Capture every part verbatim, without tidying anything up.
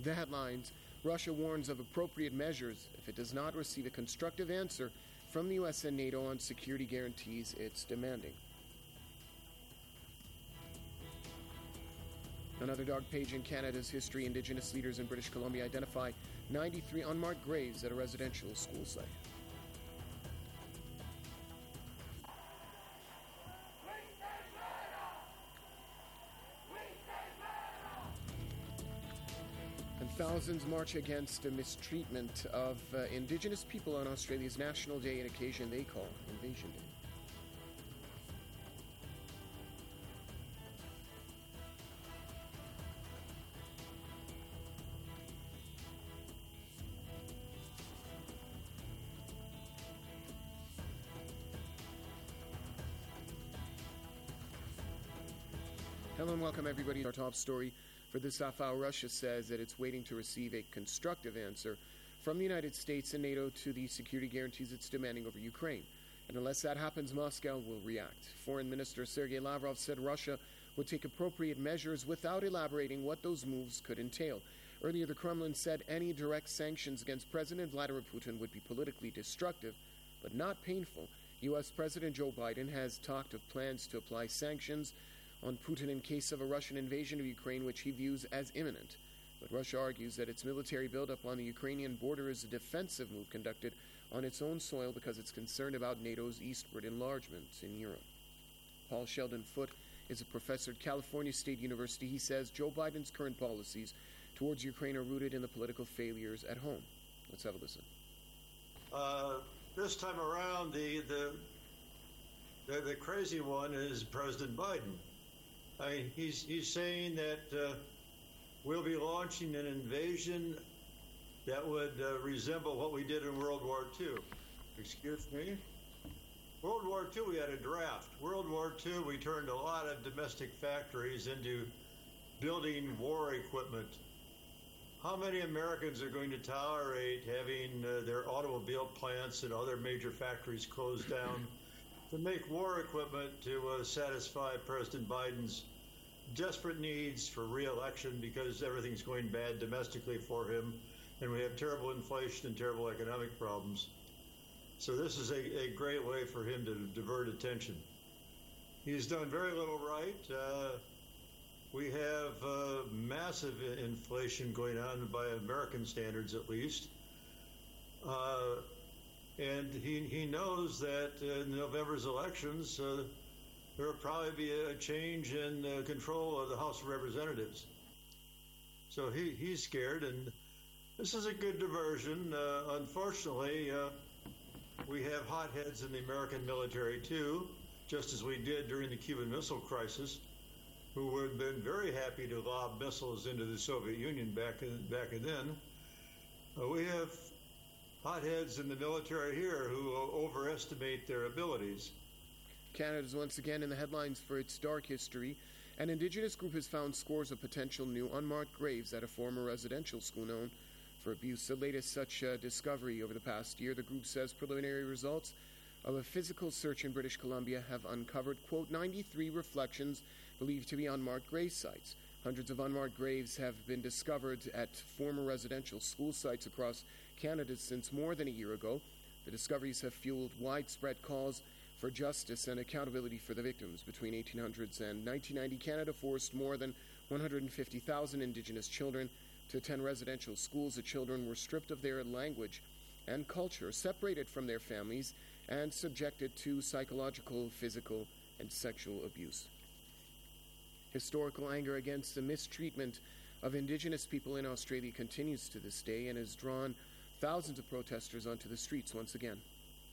The headlines: Russia warns of appropriate measures if it does not receive a constructive answer from the U S and NATO on security guarantees it's demanding. Another dark page in Canada's history: Indigenous leaders in British Columbia identify ninety-three unmarked graves at a residential school site. And thousands march against a mistreatment of uh, Indigenous people on Australia's National Day, an occasion they call Invasion Day. Hello and welcome everybody to our top story for this half hour. Russia says that it's waiting to receive a constructive answer from the United States and NATO to the security guarantees it's demanding over Ukraine. And unless that happens, Moscow will react. Foreign Minister Sergei Lavrov said Russia would take appropriate measures without elaborating what those moves could entail. Earlier, the Kremlin said any direct sanctions against President Vladimir Putin would be politically destructive, but not painful. U S President Joe Biden has talked of plans to apply sanctions on Putin in case of a Russian invasion of Ukraine, which he views as imminent. But Russia argues that its military buildup on the Ukrainian border is a defensive move conducted on its own soil because it's concerned about NATO's eastward enlargement in Europe. Paul Sheldon Foote is a professor at California State University. He says Joe Biden's current policies towards Ukraine are rooted in the political failures at home. Let's have a listen. Uh, this time around, the, the, the, the crazy one is President Biden. I mean, he's he's saying that uh, we'll be launching an invasion that would uh, resemble what we did in World War Two. Excuse me? World War Two, we had a draft. World War Two, we turned a lot of domestic factories into building war equipment. How many Americans are going to tolerate having uh, their automobile plants and other major factories closed down to make war equipment to uh, satisfy President Biden's desperate needs for re-election because everything's going bad domestically for him and we have terrible inflation and terrible economic problems. So this is a, a great way for him to divert attention. He's done very little right. Uh, we have uh, massive inflation going on by American standards at least. Uh, And he he knows that in November's elections, uh, there will probably be a change in uh, control of the House of Representatives. So he, he's scared, and this is a good diversion. Uh, unfortunately, uh, we have hotheads in the American military, too, just as we did during the Cuban Missile Crisis, who would have been very happy to lob missiles into the Soviet Union back, in, back then. Uh, we have hotheads in the military here who overestimate their abilities. Canada is once again in the headlines for its dark history. An Indigenous group has found scores of potential new unmarked graves at a former residential school known for abuse. The latest such uh, discovery over the past year, the group says preliminary results of a physical search in British Columbia have uncovered, quote, ninety-three reflections believed to be unmarked grave sites. Hundreds of unmarked graves have been discovered at former residential school sites across Canada since more than a year ago. The discoveries have fueled widespread calls for justice and accountability for the victims. Between eighteen hundreds and nineteen ninety, Canada forced more than one hundred fifty thousand Indigenous children to attend residential schools. The children were stripped of their language and culture, separated from their families, and subjected to psychological, physical, and sexual abuse. Historical anger against the mistreatment of Indigenous people in Australia continues to this day and has drawn thousands of protesters onto the streets once again.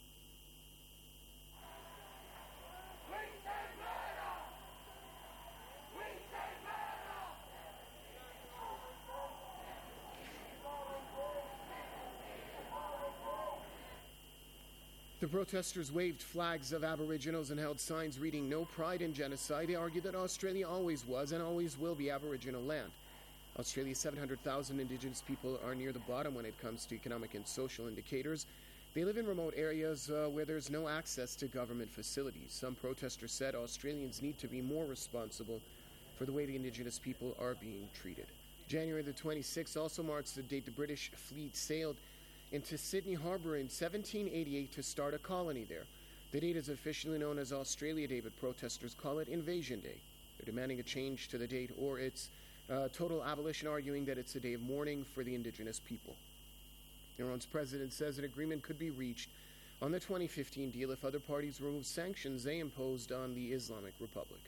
The protesters waved flags of Aboriginals and held signs reading "No Pride in Genocide." They argued that Australia always was and always will be Aboriginal land. Australia's seven hundred thousand Indigenous people are near the bottom when it comes to economic and social indicators. They live in remote areas uh, where there's no access to government facilities. Some protesters said Australians need to be more responsible for the way the Indigenous people are being treated. January the twenty-sixth also marks the date the British fleet sailed into Sydney Harbour in seventeen eighty-eight to start a colony there. The date is officially known as Australia Day, but protesters call it Invasion Day. They're demanding a change to the date or its uh, total abolition, arguing that it's a day of mourning for the indigenous people. Iran's president says an agreement could be reached on the twenty fifteen deal if other parties remove sanctions they imposed on the Islamic Republic.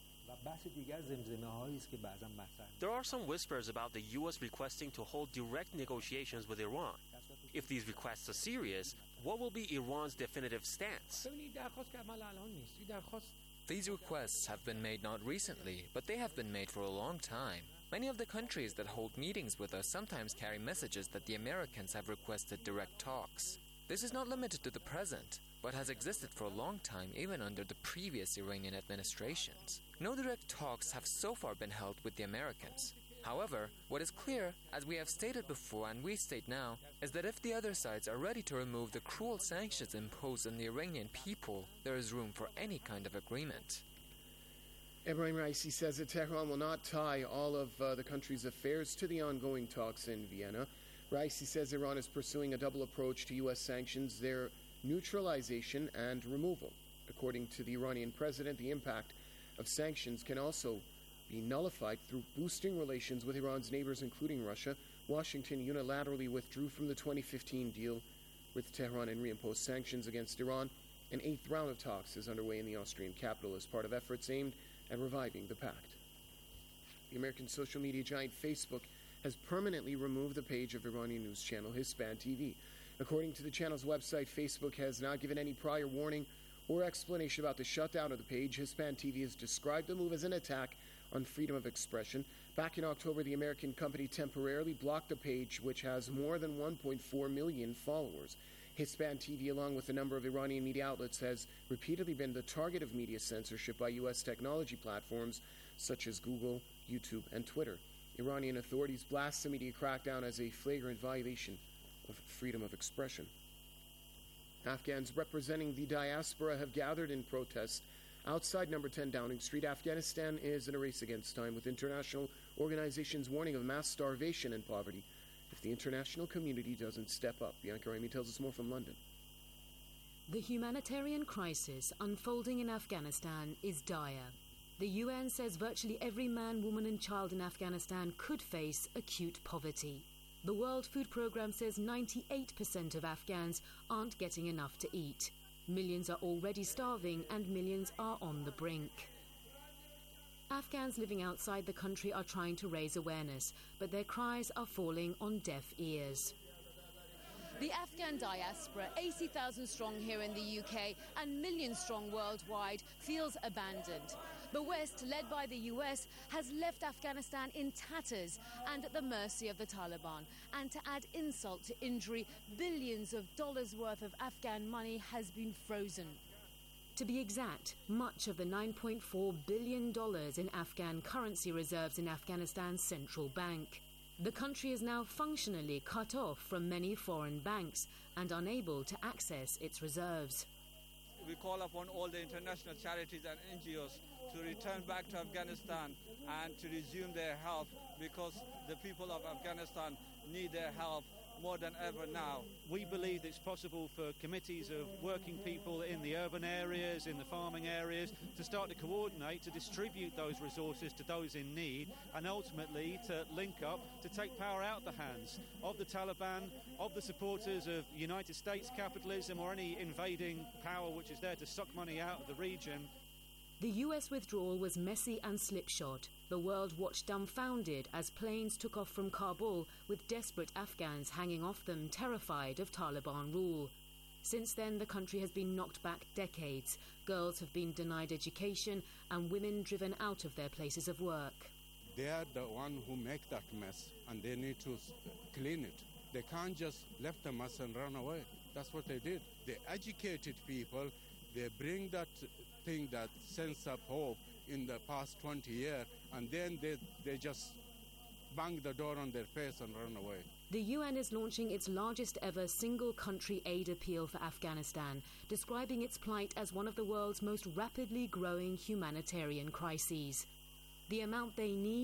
There are some whispers about the U S requesting to hold direct negotiations with Iran. If these requests are serious, what will be Iran's definitive stance? These requests have been made not recently, but they have been made for a long time. Many of the countries that hold meetings with us sometimes carry messages that the Americans have requested direct talks. This is not limited to the present, but has existed for a long time even under the previous Iranian administrations. No direct talks have so far been held with the Americans. However, what is clear, as we have stated before and we state now, is that if the other sides are ready to remove the cruel sanctions imposed on the Iranian people, there is room for any kind of agreement. Ebrahim Raisi says that Tehran will not tie all of uh, the country's affairs to the ongoing talks in Vienna. Raisi says Iran is pursuing a double approach to U S sanctions, their neutralization and removal. According to the Iranian president, the impact of sanctions can also be nullified through boosting relations with Iran's neighbors, including Russia. Washington unilaterally withdrew from the twenty fifteen deal with Tehran and reimposed sanctions against Iran. An eighth round of talks is underway in the Austrian capital as part of efforts aimed at reviving the pact. The American social media giant Facebook has permanently removed the page of Iranian news channel Hispan T V. According to the channel's website, Facebook has not given any prior warning or explanation about the shutdown of the page. Hispan T V has described the move as an attack on freedom of expression. Back in October, the American company temporarily blocked the page, which has more than one point four million followers. Hispan T V, along with a number of Iranian media outlets, has repeatedly been the target of media censorship by U S technology platforms such as Google, YouTube, and Twitter. Iranian authorities blast the media crackdown as a flagrant violation of freedom of expression. Afghans representing the diaspora have gathered in protest outside number ten Downing Street. Afghanistan is in a race against time, with international organizations warning of mass starvation and poverty if the international community doesn't step up. Bianca Raimi tells us more from London. The humanitarian crisis unfolding in Afghanistan is dire. The U N says virtually every man, woman and child in Afghanistan could face acute poverty. The World Food Programme says ninety-eight percent of Afghans aren't getting enough to eat. Millions are already starving and millions are on the brink. Afghans living outside the country are trying to raise awareness, but their cries are falling on deaf ears. The Afghan diaspora, eighty thousand strong here in the U K and millions strong worldwide, feels abandoned. The West, led by the U S, has left Afghanistan in tatters and at the mercy of the Taliban. And to add insult to injury, billions of dollars worth of Afghan money has been frozen. To be exact, much of the nine point four billion dollars in Afghan currency reserves in Afghanistan's central bank. The country is now functionally cut off from many foreign banks and unable to access its reserves. We call upon all the international charities and N G Os to return back to Afghanistan and to resume their help, because the people of Afghanistan need their help more than ever now. We believe it's possible for committees of working people in the urban areas, in the farming areas, to start to coordinate, to distribute those resources to those in need, and ultimately to link up to take power out of the hands of the Taliban, of the supporters of United States capitalism or any invading power which is there to suck money out of the region. The U S withdrawal was messy and slipshod. The world watched dumbfounded as planes took off from Kabul with desperate Afghans hanging off them, terrified of Taliban rule. Since then, the country has been knocked back decades. Girls have been denied education and women driven out of their places of work. They are the one who make that mess, and they need to clean it. They can't just left the mess and run away. That's what they did. They educated people. They bring that thing that sends up hope in the past twenty years, and then they, they just bang the door on their face and run away. The U N is launching its largest ever single-country aid appeal for Afghanistan, describing its plight as one of the world's most rapidly growing humanitarian crises. The amount they need,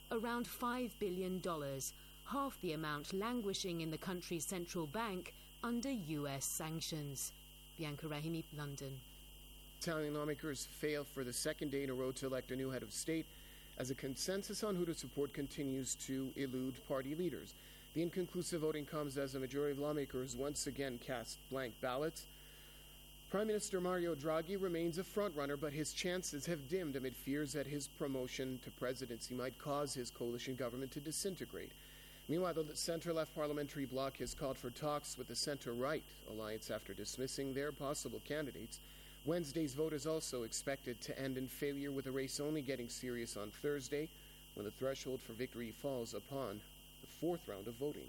around five billion dollars, half the amount languishing in the country's central bank under U S sanctions. Bianca Rahimi, London. Italian lawmakers fail for the second day in a row to elect a new head of state as a consensus on who to support continues to elude party leaders. The inconclusive voting comes as a majority of lawmakers once again cast blank ballots. Prime Minister Mario Draghi remains a frontrunner, but his chances have dimmed amid fears that his promotion to presidency might cause his coalition government to disintegrate. Meanwhile, the center-left parliamentary bloc has called for talks with the center-right alliance after dismissing their possible candidates. Wednesday's vote is also expected to end in failure, with the race only getting serious on Thursday, when the threshold for victory falls upon the fourth round of voting.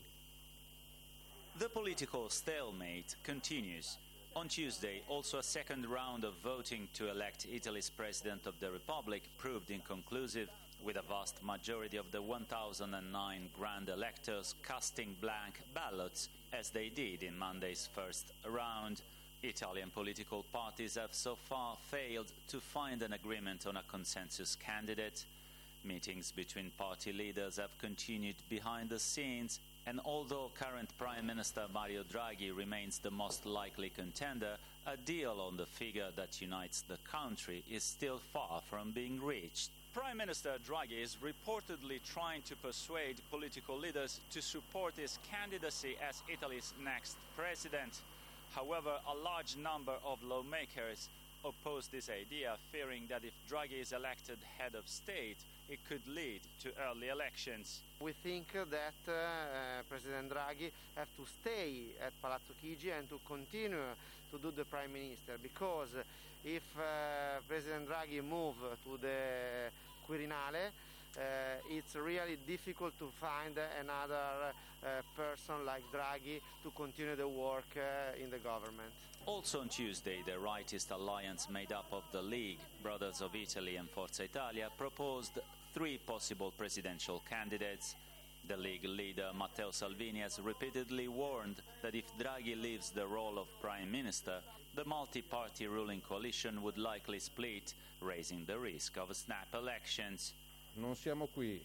The political stalemate continues. On Tuesday, also a second round of voting to elect Italy's President of the Republic proved inconclusive, with a vast majority of the one thousand nine grand electors casting blank ballots, as they did in Monday's first round. Italian political parties have so far failed to find an agreement on a consensus candidate. Meetings between party leaders have continued behind the scenes, and although current Prime Minister Mario Draghi remains the most likely contender, a deal on the figure that unites the country is still far from being reached. Prime Minister Draghi is reportedly trying to persuade political leaders to support his candidacy as Italy's next president. However, a large number of lawmakers oppose this idea, fearing that if Draghi is elected head of state, it could lead to early elections. We think that uh, President Draghi have to stay at Palazzo Chigi and to continue to do the Prime Minister, because if uh, President Draghi move to the Quirinale, uh, it's really difficult to find another uh, person like Draghi to continue the work uh, in the government. Also on Tuesday, the rightist alliance made up of the League, Brothers of Italy and Forza Italia proposed three possible presidential candidates. The League leader Matteo Salvini has repeatedly warned that if Draghi leaves the role of Prime Minister, the multi-party ruling coalition would likely split, raising the risk of snap elections. Non siamo qui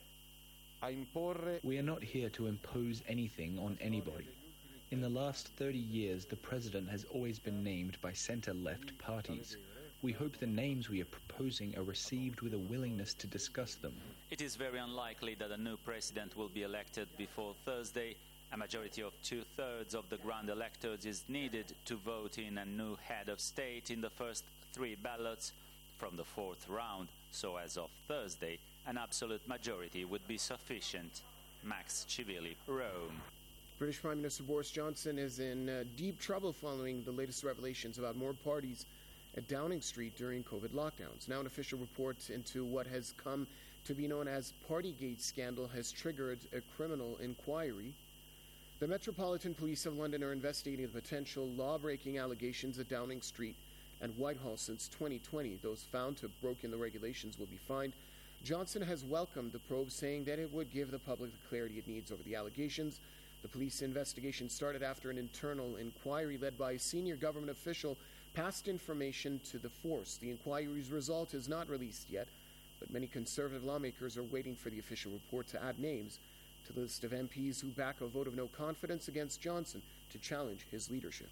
a imporre. We are not here to impose anything on anybody. In the last thirty years, the president has always been named by center-left parties. We hope the names we are proposing are received with a willingness to discuss them. It is very unlikely that a new president will be elected before Thursday. A majority of two-thirds of the grand electors is needed to vote in a new head of state in the first three ballots from the fourth round, so as of Thursday, an absolute majority would be sufficient. Max Civilli, Rome. British Prime Minister Boris Johnson is in uh, deep trouble following the latest revelations about more parties at Downing Street during COVID lockdowns. Now an official report into what has come to be known as Partygate scandal has triggered a criminal inquiry. The Metropolitan Police of London are investigating the potential law-breaking allegations at Downing Street and Whitehall since twenty twenty. Those found to have broken the regulations will be fined. Johnson has welcomed the probe, saying that it would give the public the clarity it needs over the allegations. The police investigation started after an internal inquiry led by a senior government official passed information to the force. The inquiry's result is not released yet, but many Conservative lawmakers are waiting for the official report to add names to the list of M Ps who back a vote of no confidence against Johnson to challenge his leadership.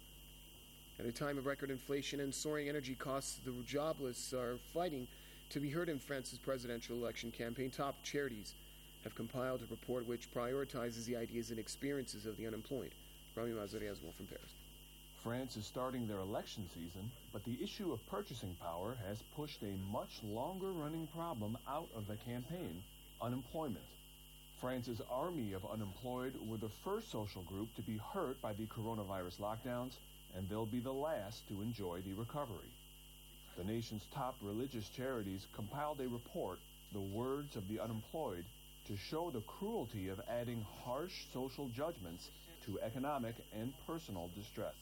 At a time of record inflation and soaring energy costs, the jobless are fighting to be heard in France's presidential election campaign. Top charities have compiled a report which prioritizes the ideas and experiences of the unemployed. Rami Mazari has more from Paris. France is starting their election season, but the issue of purchasing power has pushed a much longer-running problem out of the campaign: unemployment. France's army of unemployed were the first social group to be hurt by the coronavirus lockdowns, and they'll be the last to enjoy the recovery. The nation's top religious charities compiled a report, The Words of the Unemployed, to show the cruelty of adding harsh social judgments to economic and personal distress.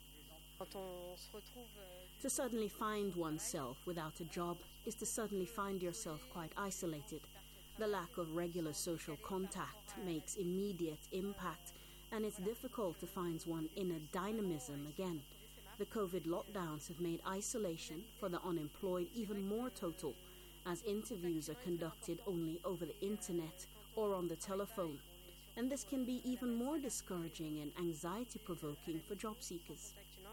To suddenly find oneself without a job is to suddenly find yourself quite isolated. The lack of regular social contact makes immediate impact, and it's difficult to find one's inner dynamism again. The COVID lockdowns have made isolation for the unemployed even more total, as interviews are conducted only over the internet or on the telephone. And this can be even more discouraging and anxiety-provoking for job seekers.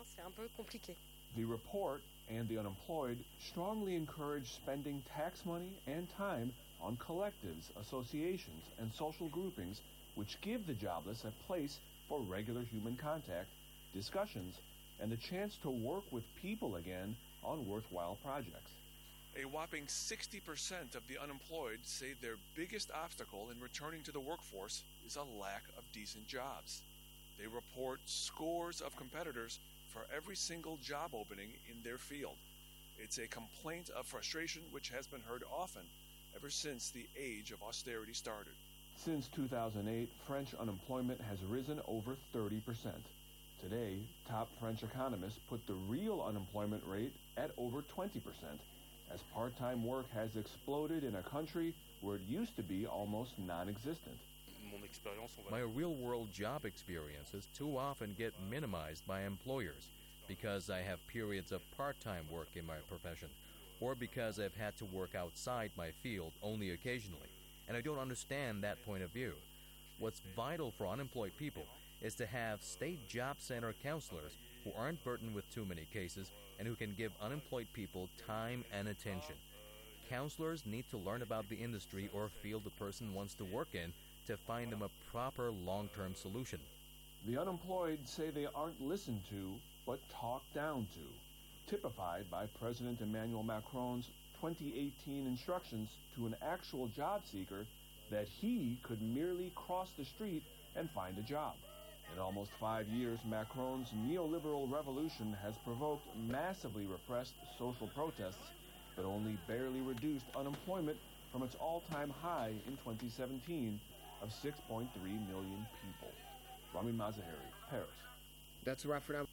The report and the unemployed strongly encourage spending tax money and time on collectives, associations, and social groupings which give the jobless a place for regular human contact, discussions, and the chance to work with people again on worthwhile projects. A whopping sixty percent of the unemployed say their biggest obstacle in returning to the workforce is a lack of decent jobs. They report scores of competitors for every single job opening in their field. It's a complaint of frustration which has been heard often ever since the age of austerity started. Since two thousand eight, French unemployment has risen over thirty percent. Today, top French economists put the real unemployment rate at over twenty percent, as part-time work has exploded in a country where it used to be almost non-existent. My real-world job experiences too often get minimized by employers because I have periods of part-time work in my profession, or because I've had to work outside my field only occasionally, and I don't understand that point of view. What's vital for unemployed people is to have state job center counselors who aren't burdened with too many cases and who can give unemployed people time and attention. Counselors need to learn about the industry or field the person wants to work in to find them a proper long-term solution. The unemployed say they aren't listened to, but talked down to, typified by President Emmanuel Macron's twenty eighteen instructions to an actual job seeker that he could merely cross the street and find a job. In almost five years, Macron's neoliberal revolution has provoked massively repressed social protests, but only barely reduced unemployment from its all-time high in twenty seventeen of six point three million people. Rami Mazaheri, Paris. That's a wrap for now.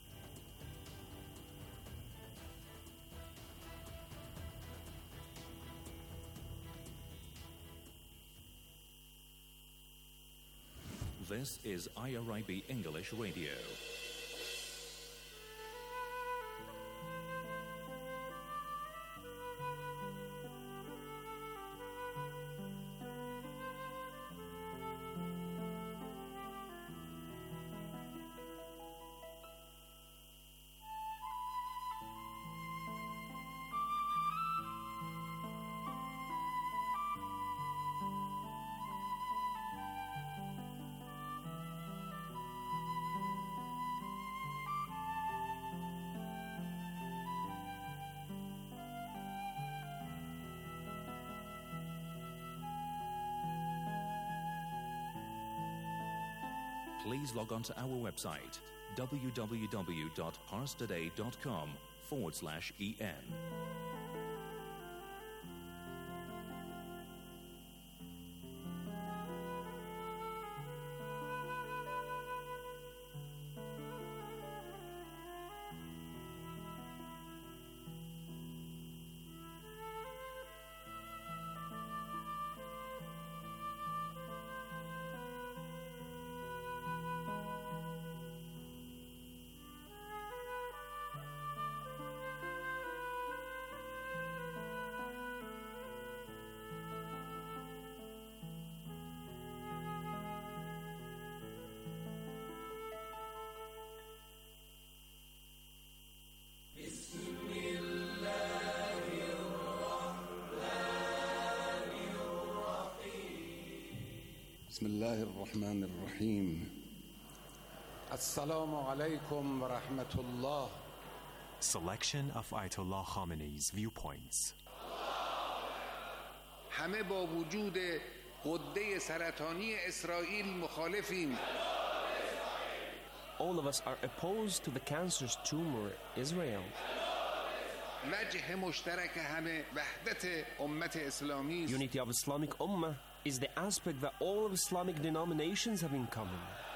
This is I R I B English Radio. Please log on to our website, www.parstoday.com forward slash EN. بسم الله الرحمن الرحيم السلام عليكم ورحمة الله. Selection of Ayatollah Khamenei's viewpoints. همه با وجود غده سرطانی اسرائیل مخالفیم. All of us are opposed to the cancerous tumor Israel. وجه مشترک همه وحدت امت اسلامی. Unity of Islamic Ummah is the aspect that all of Islamic denominations have in common.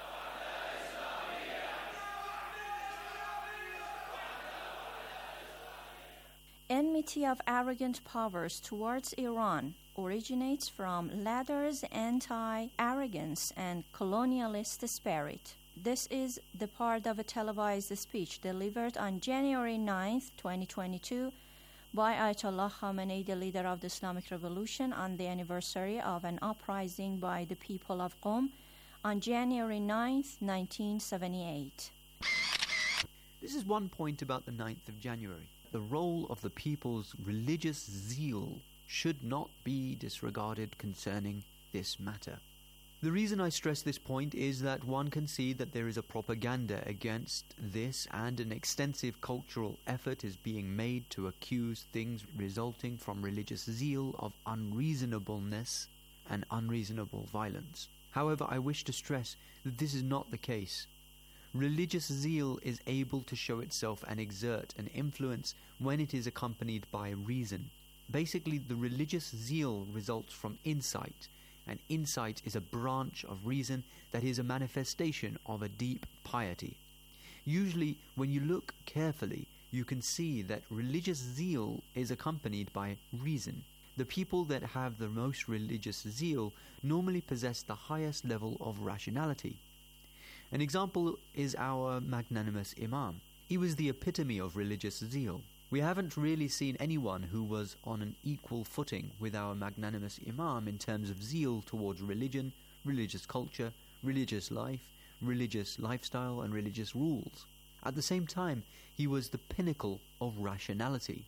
Enmity of arrogant powers towards Iran originates from Ladder's anti-arrogance and colonialist spirit. This is the part of a televised speech delivered on January ninth, twenty twenty-two by Ayatollah Khamenei, the leader of the Islamic Revolution, on the anniversary of an uprising by the people of Qom on January ninth, nineteen seventy-eight. This is one point about the ninth of January. The role of the people's religious zeal should not be disregarded concerning this matter. The reason I stress this point is that one can see that there is a propaganda against this, and an extensive cultural effort is being made to accuse things resulting from religious zeal of unreasonableness and unreasonable violence. However, I wish to stress that this is not the case. Religious zeal is able to show itself and exert an influence when it is accompanied by reason. Basically, the religious zeal results from insight, and insight is a branch of reason that is a manifestation of a deep piety. Usually, when you look carefully, you can see that religious zeal is accompanied by reason. The people that have the most religious zeal normally possess the highest level of rationality. An example is our magnanimous Imam. He was the epitome of religious zeal. We haven't really seen anyone who was on an equal footing with our magnanimous Imam in terms of zeal towards religion, religious culture, religious life, religious lifestyle, and religious rules. At the same time, he was the pinnacle of rationality.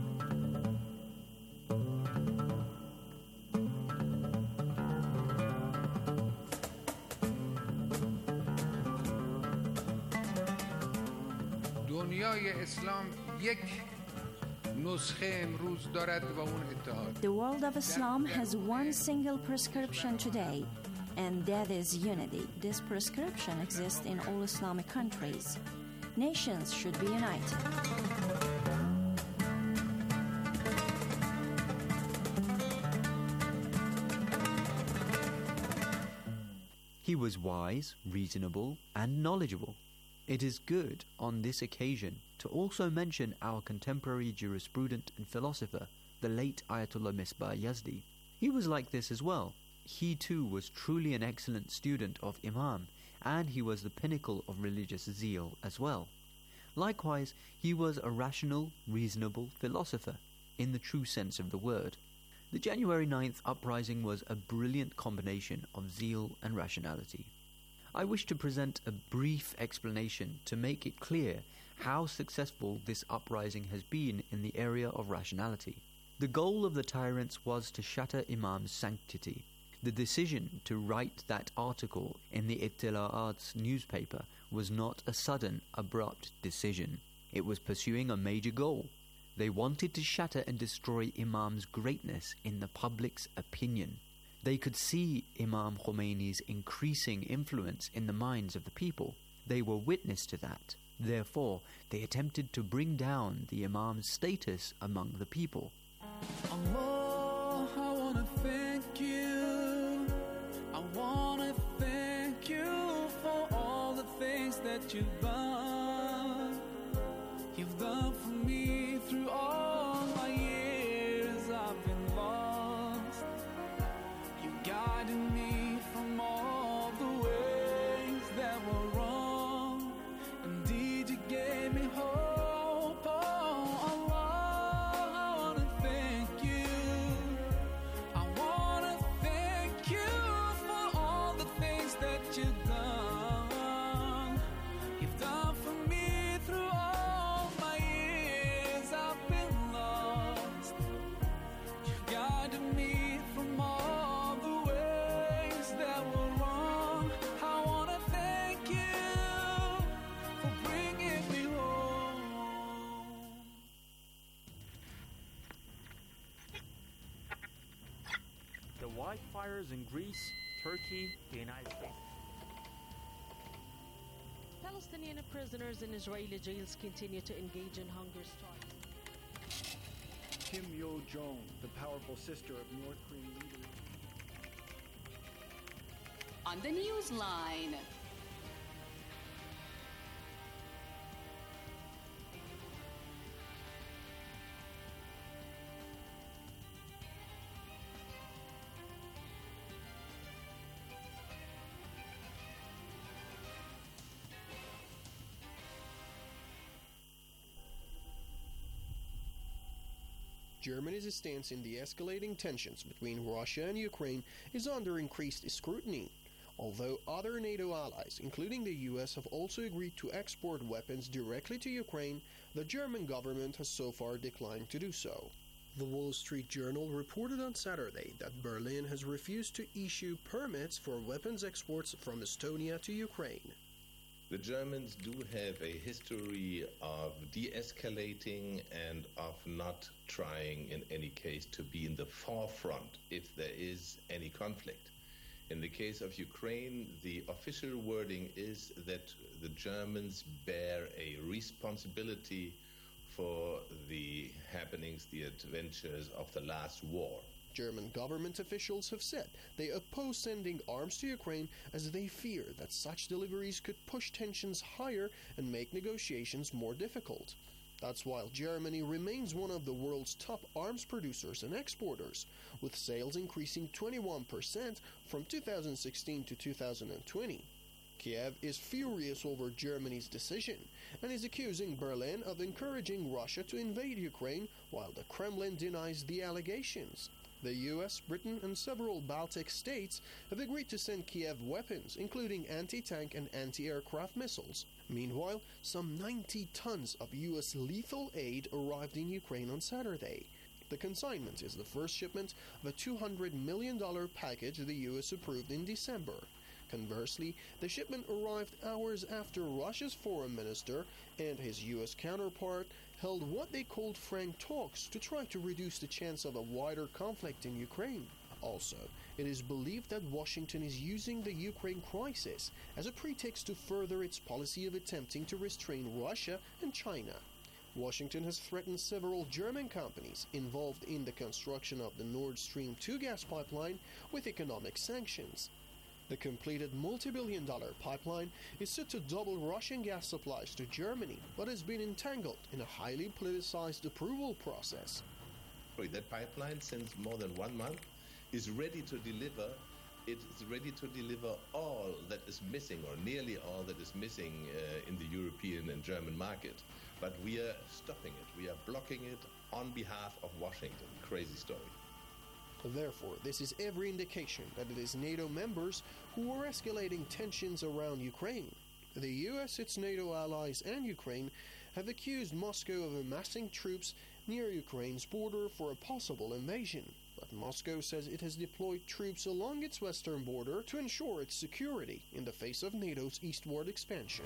The world of Islam has one single prescription today, and that is unity. This prescription exists in all Islamic countries. Nations should be united. He was wise, reasonable, and knowledgeable. It is good on this occasion to also mention our contemporary jurisprudent and philosopher, the late Ayatollah Misbah Yazdi. He was like this as well. He too was truly an excellent student of Imam, and he was the pinnacle of religious zeal as well. Likewise, he was a rational, reasonable philosopher, in the true sense of the word. The January ninth uprising was a brilliant combination of zeal and rationality. I wish to present a brief explanation to make it clear how successful this uprising has been in the area of rationality. The goal of the tyrants was to shatter Imam's sanctity. The decision to write that article in the Ittila'at's newspaper was not a sudden, abrupt decision. It was pursuing a major goal. They wanted to shatter and destroy Imam's greatness in the public's opinion. They could see Imam Khomeini's increasing influence in the minds of the people. They were witness to that. Therefore, they attempted to bring down the Imam's status among the people. Allah, I wanna thank you. I wanna thank you for all the things that you've done. You've done for me through all my years I've been lost. You guided me from all the ways that were wrong. Indeed, you gave me hope. Oh, Allah, I wanna thank you. I wanna thank you for all the things that you've done. You've done for me through all my years I've been lost. You guided me from all the ways that were wrong. I wanna thank you for bringing me home. The wildfires in Greece, Turkey, the United States. Palestinian prisoners in Israeli jails continue to engage in hunger strikes. Kim Yo-jong, the powerful sister of North Korean leader. On the Newsline. Germany's stance in the escalating tensions between Russia and Ukraine is under increased scrutiny. Although other NATO allies, including the U S, have also agreed to export weapons directly to Ukraine, the German government has so far declined to do so. The Wall Street Journal reported on Saturday that Berlin has refused to issue permits for weapons exports from Estonia to Ukraine. The Germans do have a history of de-escalating and of not trying in any case to be in the forefront if there is any conflict. In the case of Ukraine, the official wording is that the Germans bear a responsibility for the happenings, the adventures of the last war. German government officials have said they oppose sending arms to Ukraine as they fear that such deliveries could push tensions higher and make negotiations more difficult. That's while Germany remains one of the world's top arms producers and exporters, with sales increasing twenty-one percent from two thousand sixteen to two thousand twenty. Kiev is furious over Germany's decision and is accusing Berlin of encouraging Russia to invade Ukraine, while the Kremlin denies the allegations. The U S, Britain, and several Baltic states have agreed to send Kiev weapons, including anti-tank and anti-aircraft missiles. Meanwhile, some ninety tons of U S lethal aid arrived in Ukraine on Saturday. The consignment is the first shipment of a two hundred million dollars package the U S approved in December. Conversely, the shipment arrived hours after Russia's foreign minister and his U S counterpart held what they called frank talks to try to reduce the chance of a wider conflict in Ukraine. Also, it is believed that Washington is using the Ukraine crisis as a pretext to further its policy of attempting to restrain Russia and China. Washington has threatened several German companies involved in the construction of the Nord Stream two gas pipeline with economic sanctions. The completed multi-billion dollar pipeline is set to double Russian gas supplies to Germany, but has been entangled in a highly politicized approval process. That pipeline, since more than one month, is ready to deliver. It is ready to deliver all that is missing, or nearly all that is missing uh, in the European and German market. But we are stopping it. We are blocking it on behalf of Washington. Crazy story. Therefore, this is every indication that it is NATO members who are escalating tensions around Ukraine. The U S, its NATO allies, and Ukraine have accused Moscow of amassing troops near Ukraine's border for a possible invasion. But Moscow says it has deployed troops along its western border to ensure its security in the face of NATO's eastward expansion.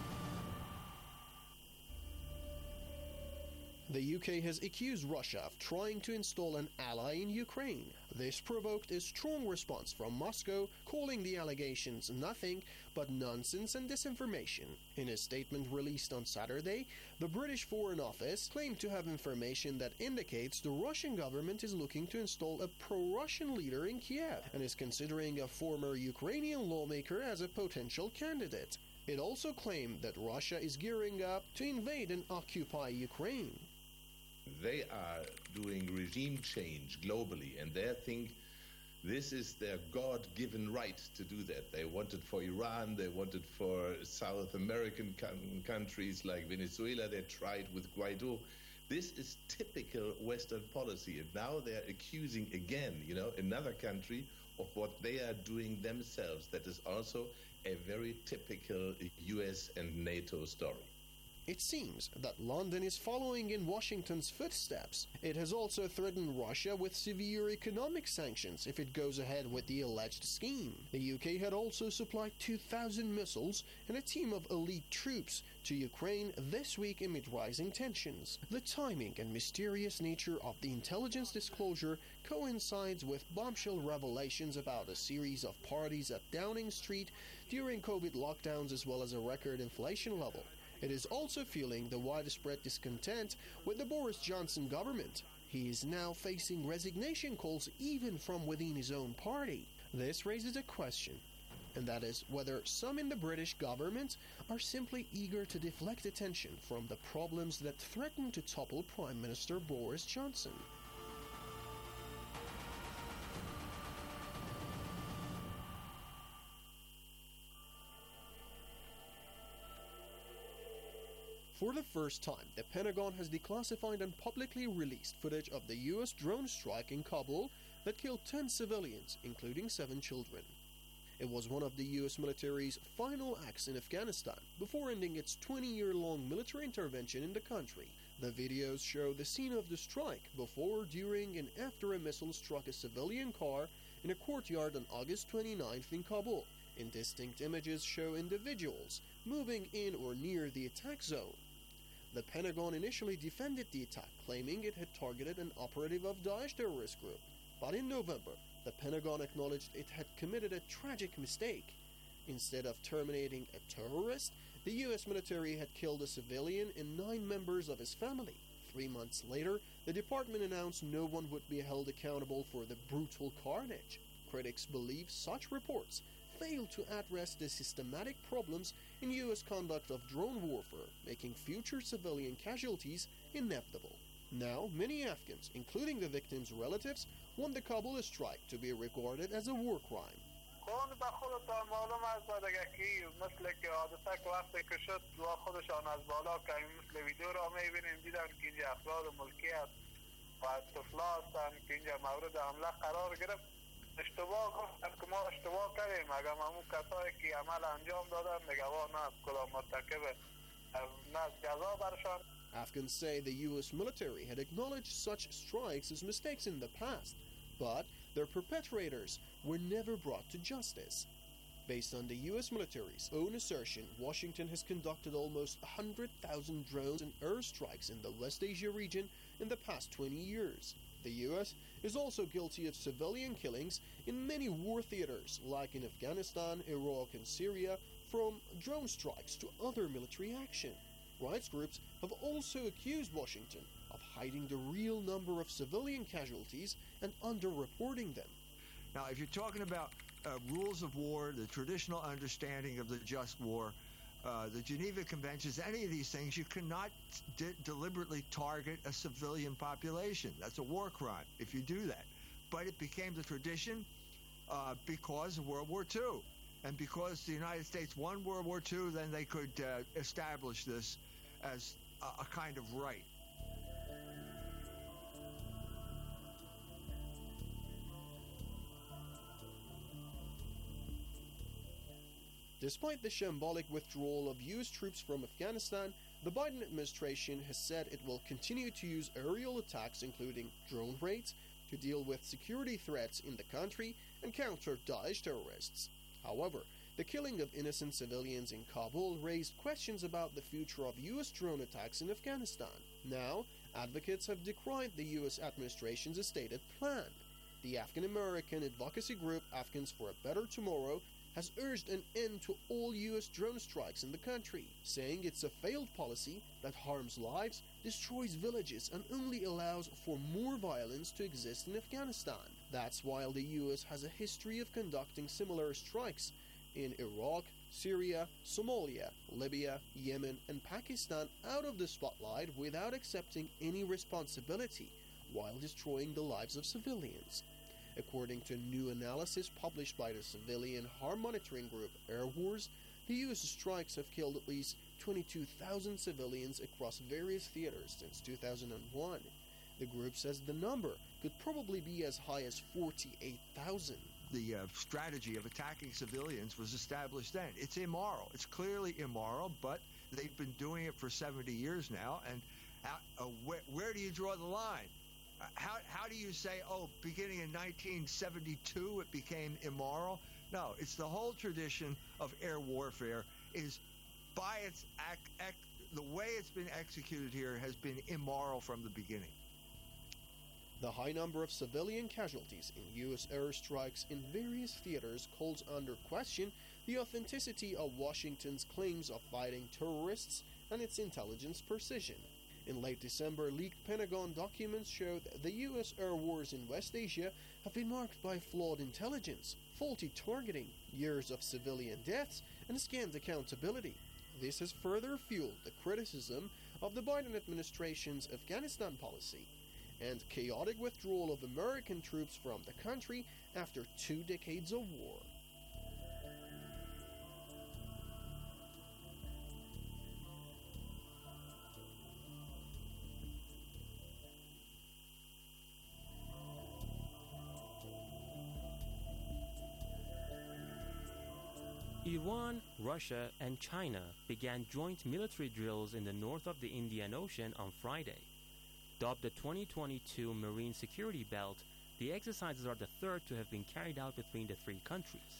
The U K has accused Russia of trying to install an ally in Ukraine. This provoked a strong response from Moscow, calling the allegations nothing but nonsense and disinformation. In a statement released on Saturday, the British Foreign Office claimed to have information that indicates the Russian government is looking to install a pro-Russian leader in Kiev and is considering a former Ukrainian lawmaker as a potential candidate. It also claimed that Russia is gearing up to invade and occupy Ukraine. They are doing regime change globally, and they think this is their God-given right to do that. They want it for Iran, they want it for South American countries like Venezuela, they tried with Guaido. This is typical Western policy, and now they're accusing again, you know, another country of what they are doing themselves. That is also a very typical U S and NATO story. It seems that London is following in Washington's footsteps. It has also threatened Russia with severe economic sanctions if it goes ahead with the alleged scheme. The U K had also supplied two thousand missiles and a team of elite troops to Ukraine this week amid rising tensions. The timing and mysterious nature of the intelligence disclosure coincides with bombshell revelations about a series of parties at Downing Street during COVID lockdowns, as well as a record inflation level. It is also fueling the widespread discontent with the Boris Johnson government. He is now facing resignation calls even from within his own party. This raises a question, and that is whether some in the British government are simply eager to deflect attention from the problems that threaten to topple Prime Minister Boris Johnson. For the first time, the Pentagon has declassified and publicly released footage of the U S drone strike in Kabul that killed ten civilians, including seven children. It was one of the U S military's final acts in Afghanistan before ending its twenty-year-long military intervention in the country. The videos show the scene of the strike before, during, and after a missile struck a civilian car in a courtyard on August twenty-ninth in Kabul. Indistinct images show individuals moving in or near the attack zone. The Pentagon initially defended the attack, claiming it had targeted an operative of Daesh terrorist group. But in November, the Pentagon acknowledged it had committed a tragic mistake. Instead of terminating a terrorist, the U S military had killed a civilian and nine members of his family. Three months later, the department announced no one would be held accountable for the brutal carnage. Critics believe such reports fail to address the systematic problems in U S conduct of drone warfare, making future civilian casualties inevitable. Now, many Afghans, including the victims' relatives, want the Kabul strike to be regarded as a war crime. اون به خودتان معلوم است دگکی مثل که عادتا که وقتی که شد دعا خودشان از بالا که مثل ویدیو را میبینیم دیدن که اینجا افراد ملکیت و طفلا هستند که اینجا مورد حمله قرار گرفت. اشتباه گفتن که ما اشتباه کردیم اگر همون کسایی که عمل انجام دادن نگواه نه از کدام مرتکب نه از جزا برشان. Afghans say the U S military had acknowledged such strikes as mistakes in the past, but their perpetrators were never brought to justice. Based on the U S military's own assertion, Washington has conducted almost one hundred thousand drones and airstrikes in the West Asia region in the past twenty years. The U S is also guilty of civilian killings in many war theaters, like in Afghanistan, Iraq, and Syria, from drone strikes to other military action. Rights groups have also accused Washington of hiding the real number of civilian casualties and underreporting them. Now, if you're talking about uh, rules of war, the traditional understanding of the just war, uh, the Geneva Conventions, any of these things, you cannot de- deliberately target a civilian population. That's a war crime if you do that. But it became the tradition uh, because of World War Two. And because the United States won World War Two, then they could uh, establish this as a, a kind of right. Despite the shambolic withdrawal of U S troops from Afghanistan, the Biden administration has said it will continue to use aerial attacks, including drone raids, to deal with security threats in the country and counter Daesh terrorists. However, the killing of innocent civilians in Kabul raised questions about the future of U S drone attacks in Afghanistan. Now, advocates have decried the U S administration's stated plan. The Afghan-American advocacy group Afghans for a Better Tomorrow has urged an end to all U S drone strikes in the country, saying it's a failed policy that harms lives, destroys villages, and only allows for more violence to exist in Afghanistan. That's while the U S has a history of conducting similar strikes in Iraq, Syria, Somalia, Libya, Yemen, and Pakistan out of the spotlight without accepting any responsibility, while destroying the lives of civilians. According to new analysis published by the civilian harm monitoring group Air Wars, the U S strikes have killed at least twenty-two thousand civilians across various theaters since two thousand one. The group says the number could probably be as high as forty-eight thousand. The uh, strategy of attacking civilians was established then. It's immoral. It's clearly immoral, but they've been doing it for seventy years now. And how, uh, where, where do you draw the line? Uh, how, how do you say, oh, beginning in nineteen seventy-two it became immoral? No, it's the whole tradition of air warfare is by its act, act, the way it's been executed here has been immoral from the beginning. The high number of civilian casualties in U S airstrikes in various theaters calls under question the authenticity of Washington's claims of fighting terrorists and its intelligence precision. In late December, leaked Pentagon documents showed that the U S air wars in West Asia have been marked by flawed intelligence, faulty targeting, years of civilian deaths, and scant accountability. This has further fueled the criticism of the Biden administration's Afghanistan policy and chaotic withdrawal of American troops from the country after two decades of war. Iran, Russia, and China began joint military drills in the north of the Indian Ocean on Friday. Dubbed the twenty twenty-two Marine Security Belt, the exercises are the third to have been carried out between the three countries.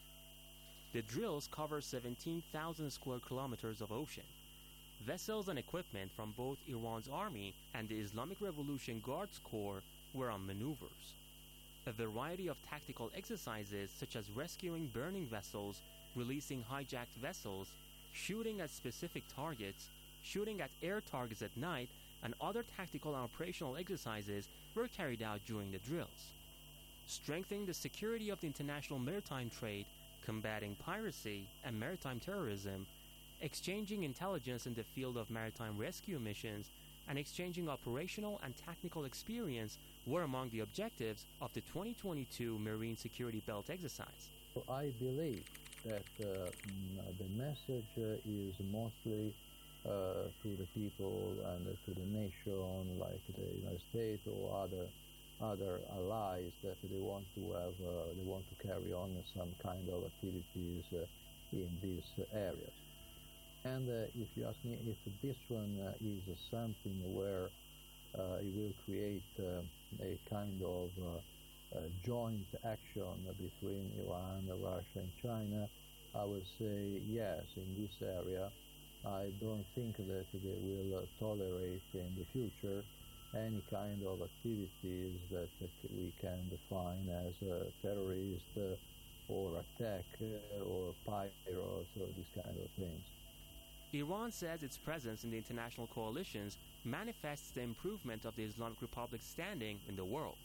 The drills cover seventeen thousand square kilometers of ocean. Vessels and equipment from both Iran's army and the Islamic Revolution Guards Corps were on maneuvers. A variety of tactical exercises such as rescuing burning vessels, releasing hijacked vessels, shooting at specific targets, shooting at air targets at night, and other tactical and operational exercises were carried out during the drills. Strengthening the security of the international maritime trade, combating piracy and maritime terrorism, exchanging intelligence in the field of maritime rescue missions, and exchanging operational and technical experience were among the objectives of the twenty twenty-two Marine Security Belt exercise. I believe that uh, the message uh, is mostly uh, to the people and uh, to the nation, like the United States or other other allies, that they want to have, uh, they want to carry on some kind of activities uh, in these areas. And uh, if you ask me if this one uh, is uh, something where uh, it will create uh, a kind of uh, uh, joint action between Iran, Russia and China, I would say yes, in this area. I don't think that they will uh, tolerate in the future any kind of activities that, that we can define as uh, terrorist uh, or attack uh, or pirates or these kind of things. Iran says its presence in the international coalitions manifests the improvement of the Islamic Republic's standing in the world.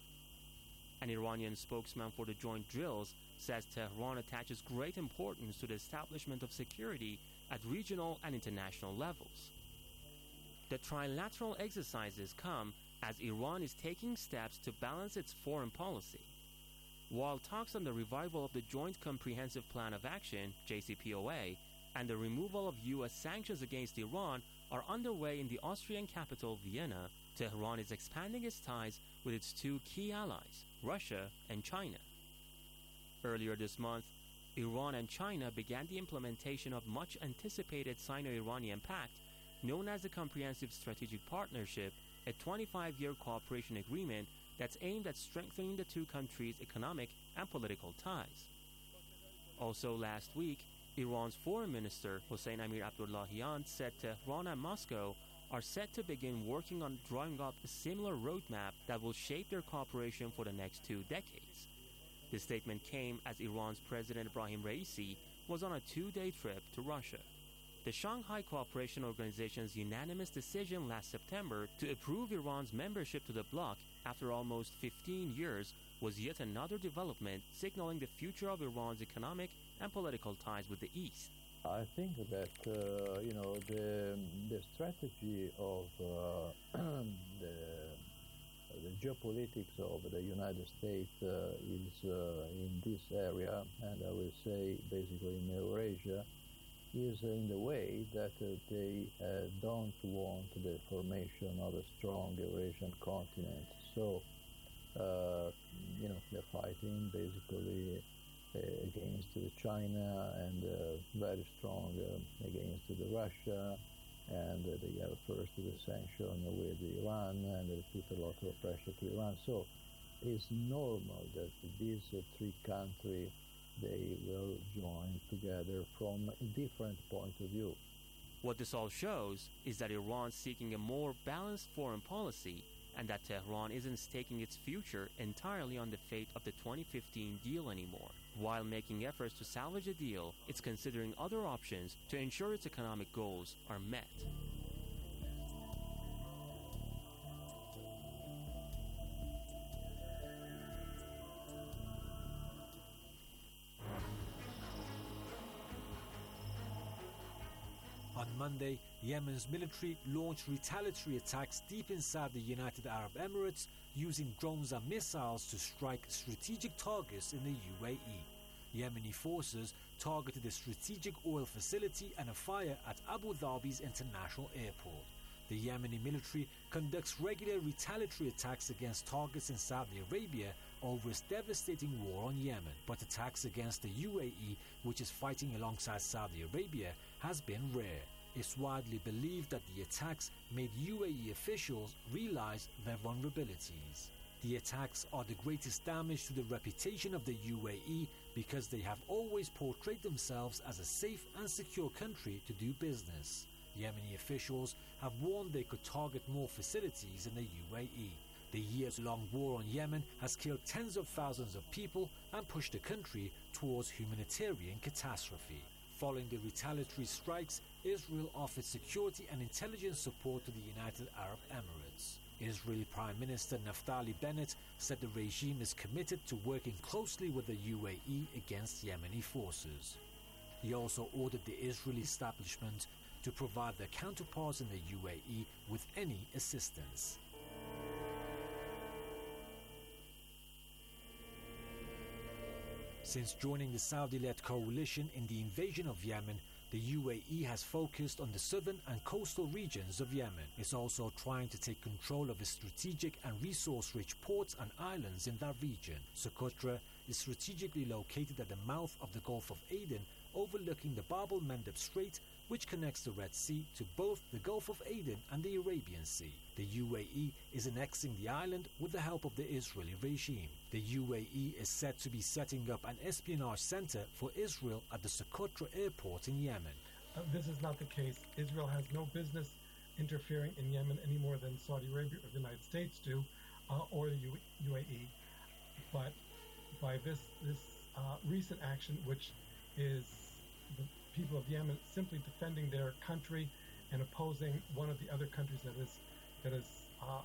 An Iranian spokesman for the joint drills says Tehran attaches great importance to the establishment of security at regional and international levels. The trilateral exercises come as Iran is taking steps to balance its foreign policy. While talks on the revival of the Joint Comprehensive Plan of Action, J C P O A, and the removal of U S sanctions against Iran are underway in the Austrian capital, Vienna, Tehran is expanding its ties with its two key allies, Russia and China. Earlier this month, Iran and China began the implementation of much-anticipated Sino-Iranian Pact, known as the Comprehensive Strategic Partnership, a twenty-five-year cooperation agreement that's aimed at strengthening the two countries' economic and political ties. Also last week, Iran's Foreign Minister Hossein Amir Abdullahian said Tehran and Moscow are set to begin working on drawing up a similar roadmap that will shape their cooperation for the next two decades. This statement came as Iran's President Ibrahim Raisi was on a two-day trip to Russia. The Shanghai Cooperation Organization's unanimous decision last September to approve Iran's membership to the bloc after almost fifteen years was yet another development signaling the future of Iran's economic and political ties with the East. I think that uh, you know the the strategy of uh, the, the geopolitics of the United States uh, is uh, in this area, and I will say basically in Eurasia, is in the way that uh, they uh, don't want the formation of a strong Eurasian continent. So uh, you know they're fighting basically Uh, against uh, China and uh, very strong uh, against uh, Russia, and uh, they have first the sanction with Iran, and they put a lot of pressure to Iran. So it's normal that these uh, three countries, they will join together from a different point of view. What this all shows is that Iran is seeking a more balanced foreign policy, and that Tehran isn't staking its future entirely on the fate of the twenty fifteen deal anymore. While making efforts to salvage the deal, it's considering other options to ensure its economic goals are met. On Monday, Yemen's military launched retaliatory attacks deep inside the United Arab Emirates using drones and missiles to strike strategic targets in the U A E. Yemeni forces targeted a strategic oil facility and a fire at Abu Dhabi's international airport. The Yemeni military conducts regular retaliatory attacks against targets in Saudi Arabia over its devastating war on Yemen, but attacks against the U A E, which is fighting alongside Saudi Arabia, has been rare. It's widely believed that the attacks made U A E officials realize their vulnerabilities. The attacks are the greatest damage to the reputation of the U A E because they have always portrayed themselves as a safe and secure country to do business. Yemeni officials have warned they could target more facilities in the U A E. The years-long war on Yemen has killed tens of thousands of people and pushed the country towards humanitarian catastrophe. Following the retaliatory strikes, Israel offered security and intelligence support to the United Arab Emirates. Israeli Prime Minister Naftali Bennett said the regime is committed to working closely with the U A E against Yemeni forces. He also ordered the Israeli establishment to provide their counterparts in the U A E with any assistance. Since joining the Saudi-led coalition in the invasion of Yemen, the U A E has focused on the southern and coastal regions of Yemen. It's also trying to take control of the strategic and resource-rich ports and islands in that region. Socotra is strategically located at the mouth of the Gulf of Aden, overlooking the Bab el-Mandeb Strait, which connects the Red Sea to both the Gulf of Aden and the Arabian Sea. The U A E is annexing the island with the help of the Israeli regime. The U A E is said to be setting up an espionage center for Israel at the Socotra airport in Yemen. Uh, this is not the case. Israel has no business interfering in Yemen any more than Saudi Arabia or the United States do, uh, or the U- UAE. But by this, this uh, recent action, which is the people of Yemen simply defending their country and opposing one of the other countries that is that is uh,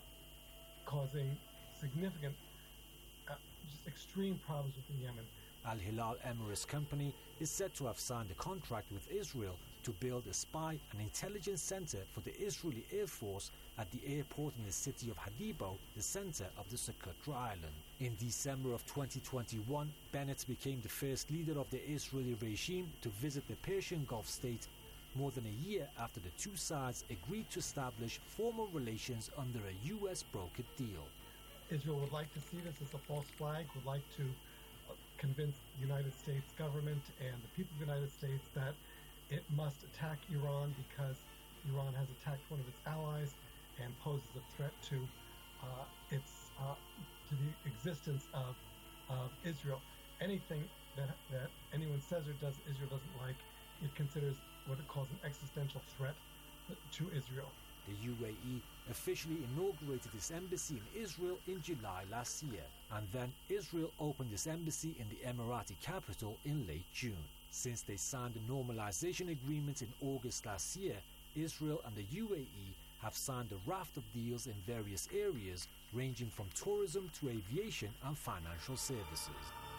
causing significant, uh, just extreme problems within Yemen. Al Hilal Emirates Company is said to have signed a contract with Israel to build a spy and intelligence center for the Israeli Air Force at the airport in the city of Hadibo, the center of the Socotra Island. In December of twenty twenty-one, Bennett became the first leader of the Israeli regime to visit the Persian Gulf state, more than a year after the two sides agreed to establish formal relations under a U S brokered deal. Israel would like to see this as a false flag, would like to uh, convince the United States government and the people of the United States that it must attack Iran because Iran has attacked one of its allies and poses a threat to uh, its uh, to the existence of of Israel. Anything that that anyone says or does Israel doesn't like, it considers what it calls an existential threat to Israel. The U A E officially inaugurated its embassy in Israel in July last year, and then Israel opened its embassy in the Emirati capital in late June. Since they signed the normalization agreement in August last year, Israel and the U A E have signed a raft of deals in various areas, ranging from tourism to aviation and financial services.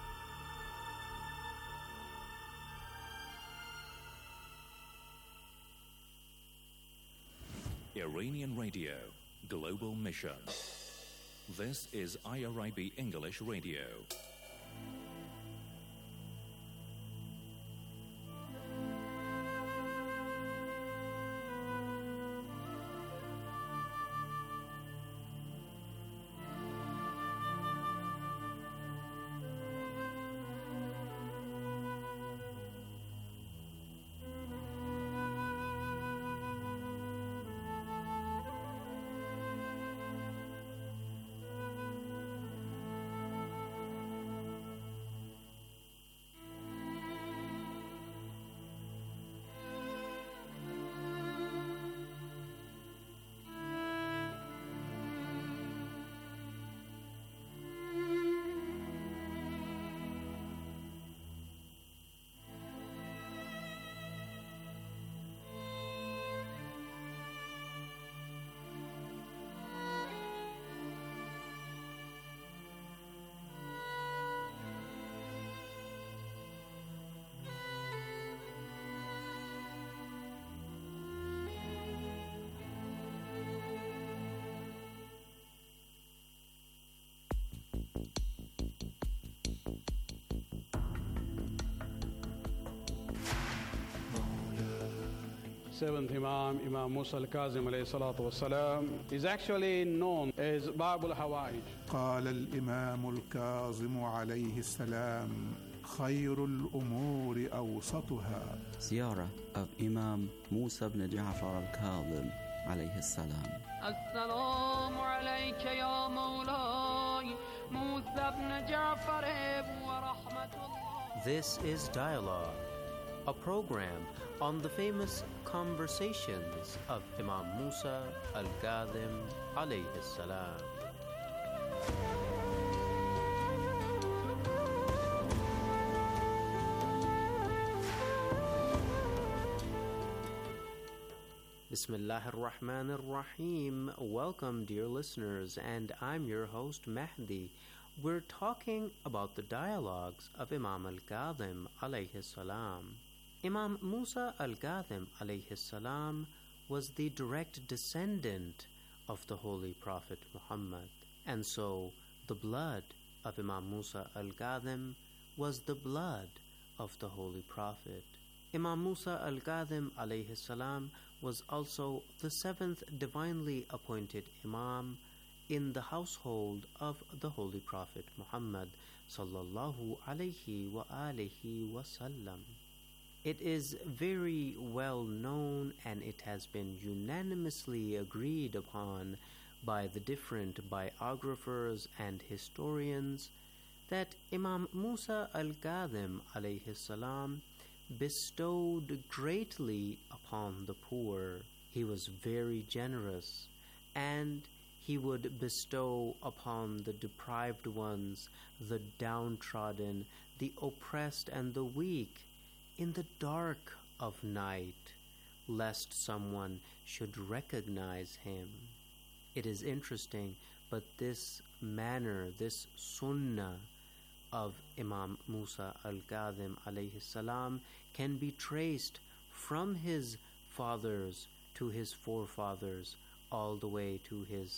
Iranian Radio, Global Mission. This is I R I B English Radio. seventh Imam, Imam Musa al-Kazim alayhi salatu wassalam, is actually known as Bab al-Hawaij. قال الإمام الكاظم عليه السلام خير الأمور أوسطها. Ziyarah of Imam Musa ibn Ja'far al-Kazim alayhi salam. السلام عليك يا مولاي موسى بن جعفر ورحمة الله. This is Dialogue, a program on the famous conversations of Imam Musa al-Kazim alayhi salam. Bismillahir Rahmanir Rahim. Welcome, dear listeners, and I'm your host Mahdi. We're talking about the dialogues of Imam al-Kazim alayhi salam. Imam Musa al-Kazim alayhi salam was the direct descendant of the Holy Prophet Muhammad, and so the blood of Imam Musa al-Kazim was the blood of the Holy Prophet. Imam Musa al-Kazim alayhi salam was also the seventh divinely appointed Imam in the household of the Holy Prophet Muhammad sallallahu alayhi wa alihi wasallam. It is very well known, and it has been unanimously agreed upon by the different biographers and historians that Imam Musa al-Kazim alayhi salam bestowed greatly upon the poor. He was very generous, and he would bestow upon the deprived ones, the downtrodden, the oppressed, and the weak in the dark of night, lest someone should recognize him. It is interesting, but this manner, this sunnah of Imam Musa al-Kazim alayhi salam can be traced from his fathers to his forefathers all the way to his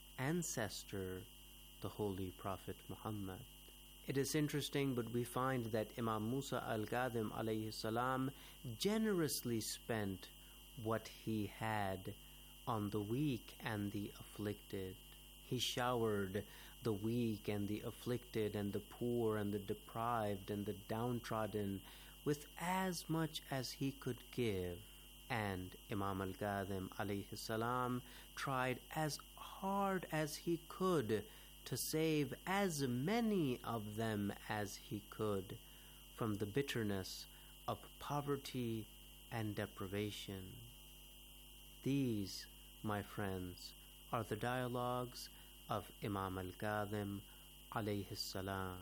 ancestor, the Holy Prophet Muhammad. It is interesting, but we find that Imam Musa al-Kazim alayhi salam generously spent what he had on the weak and the afflicted. He showered the weak and the afflicted and the poor and the deprived and the downtrodden with as much as he could give. And Imam al-Kazim alayhi salam tried as hard as he could to save as many of them as he could from the bitterness of poverty and deprivation. These, my friends, are the dialogues of Imam al-Kazim alayhi salam.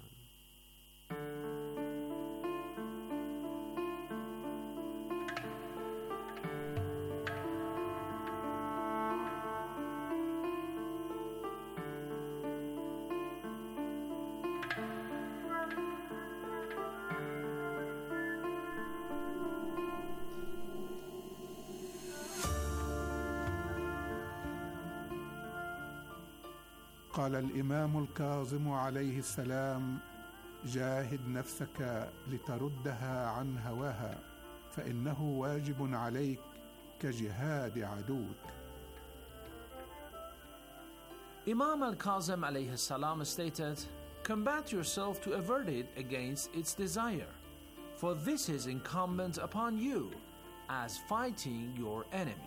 قال الإمام الكاظم عليه السلام جاهد نفسك لتردها عن هواها فإنه واجب عليك كجهاد عدوك. Imam al-Kazim alayhi salam stated, combat yourself to avert it against its desire, for this is incumbent upon you as fighting your enemy.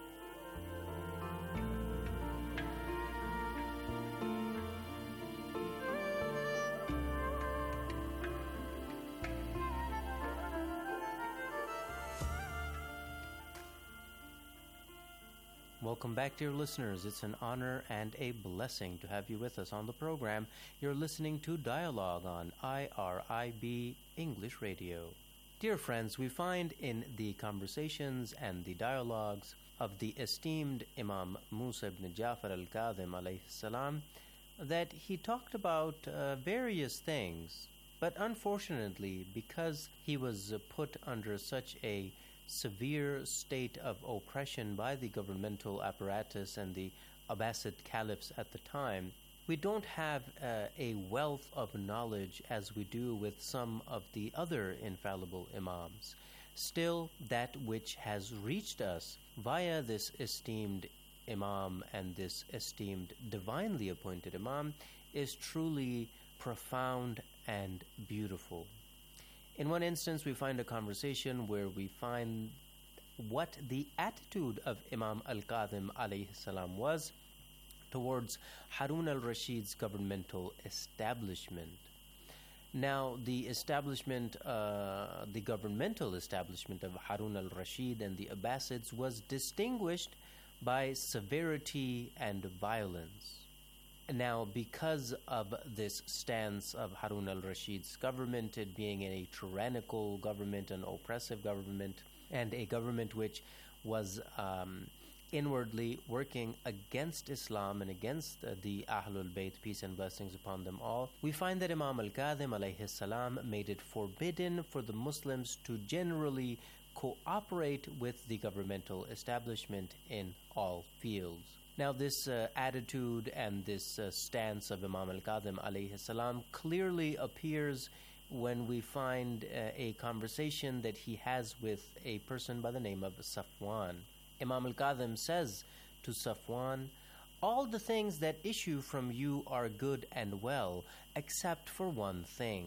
Welcome back, dear listeners. It's an honor and a blessing to have you with us on the program. You're listening to Dialogue on I R I B English Radio. Dear friends, we find in the conversations and the dialogues of the esteemed Imam Musa ibn Ja'far al-Kazim alayhi salam that he talked about uh, various things, but unfortunately, because he was uh, put under such a severe state of oppression by the governmental apparatus and the Abbasid caliphs at the time, we don't have uh, a wealth of knowledge as we do with some of the other infallible imams. Still, that which has reached us via this esteemed Imam and this esteemed divinely appointed Imam is truly profound and beautiful. In one instance, we find a conversation where we find what the attitude of Imam al-Kadhim alayhi salam was towards Harun al-Rashid's governmental establishment. Now, the establishment, uh, the governmental establishment of Harun al-Rashid and the Abbasids was distinguished by severity and violence. Now, because of this stance of Harun al-Rashid's government, it being a tyrannical government, an oppressive government, and a government which was um, inwardly working against Islam and against uh, the Ahlul Bayt, peace and blessings upon them all, we find that Imam al-Kadhim alayhi salam made it forbidden for the Muslims to generally cooperate with the governmental establishment in all fields. Now, this uh, attitude and this uh, stance of Imam al-Kadhim alayhi salam clearly appears when we find uh, a conversation that he has with a person by the name of Safwan. Imam al-Kadhim says to Safwan, "All the things that issue from you are good and well, except for one thing."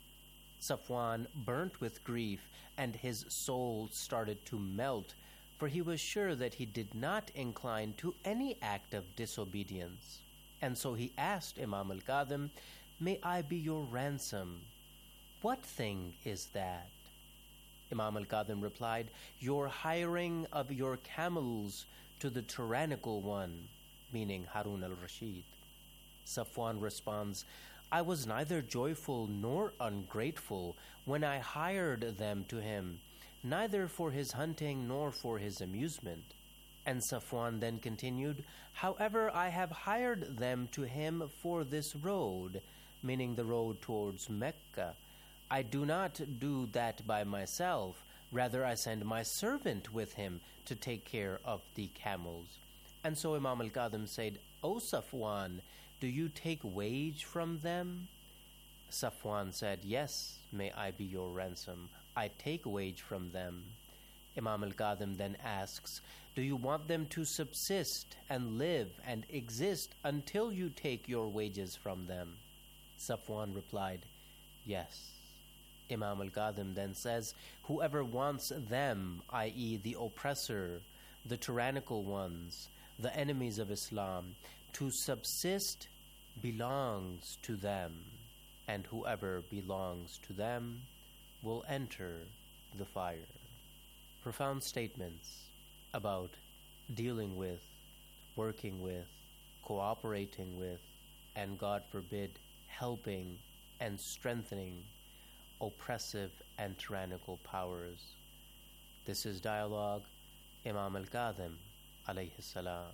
Safwan burnt with grief, and his soul started to melt, for he was sure that he did not incline to any act of disobedience. And so he asked Imam al-Kadhim, "May I be your ransom? What thing is that?" Imam al-Kadhim replied, "Your hiring of your camels to the tyrannical one," meaning Harun al-Rashid. Safwan responds, "I was neither joyful nor ungrateful when I hired them to him, neither for his hunting nor for his amusement." And Safwan then continued, "However, I have hired them to him for this road," meaning the road towards Mecca. "I do not do that by myself, rather I send my servant with him to take care of the camels." And so Imam al-Kadhim said, "O Safwan, do you take wage from them?" Safwan said, "Yes, may I be your ransom. I take wage from them." Imam al-Kadhim then asks, "Do you want them to subsist and live and exist until you take your wages from them?" Safwan replied, "Yes." Imam al-Kadhim then says, "Whoever wants them, that is the oppressor, the tyrannical ones, the enemies of Islam, to subsist belongs to them, and whoever belongs to them will enter the fire." Profound statements about dealing with, working with, cooperating with, and God forbid, helping and strengthening oppressive and tyrannical powers. This is Dialogue, Imam al-Kadhim alayhi salam.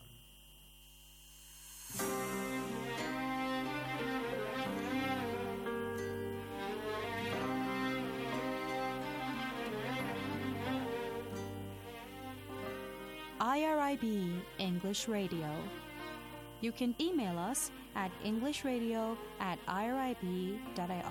I R I B English Radio. You can email us at englishradio at irib dot I R.